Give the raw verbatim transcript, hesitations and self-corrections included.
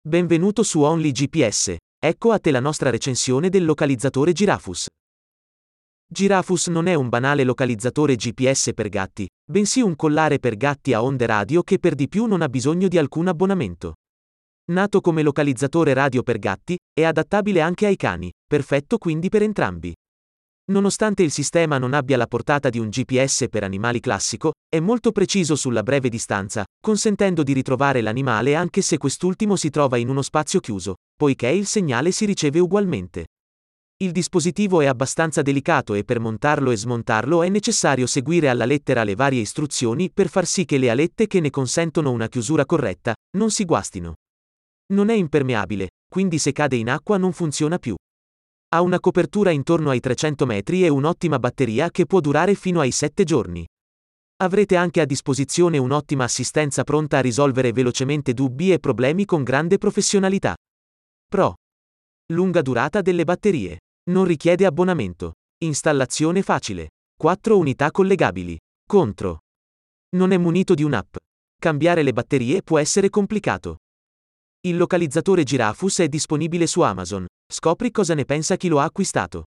Benvenuto su Only G P S. Ecco a te la nostra recensione del localizzatore Girafus. Girafus non è un banale localizzatore G P S per gatti, bensì un collare per gatti a onde radio che per di più non ha bisogno di alcun abbonamento. Nato come localizzatore radio per gatti, è adattabile anche ai cani, perfetto quindi per entrambi. Nonostante il sistema non abbia la portata di un G P S per animali classico, è molto preciso sulla breve distanza, consentendo di ritrovare l'animale anche se quest'ultimo si trova in uno spazio chiuso, poiché il segnale si riceve ugualmente. Il dispositivo è abbastanza delicato e per montarlo e smontarlo è necessario seguire alla lettera le varie istruzioni per far sì che le alette che ne consentono una chiusura corretta non si guastino. Non è impermeabile, quindi se cade in acqua non funziona più. Ha una copertura intorno ai trecento metri e un'ottima batteria che può durare fino ai sette giorni. Avrete anche a disposizione un'ottima assistenza pronta a risolvere velocemente dubbi e problemi con grande professionalità. Pro. Lunga durata delle batterie. Non richiede abbonamento. Installazione facile. quattro unità collegabili. Contro. Non è munito di un'app. Cambiare le batterie può essere complicato. Il localizzatore Girafus è disponibile su Amazon. Scopri cosa ne pensa chi lo ha acquistato.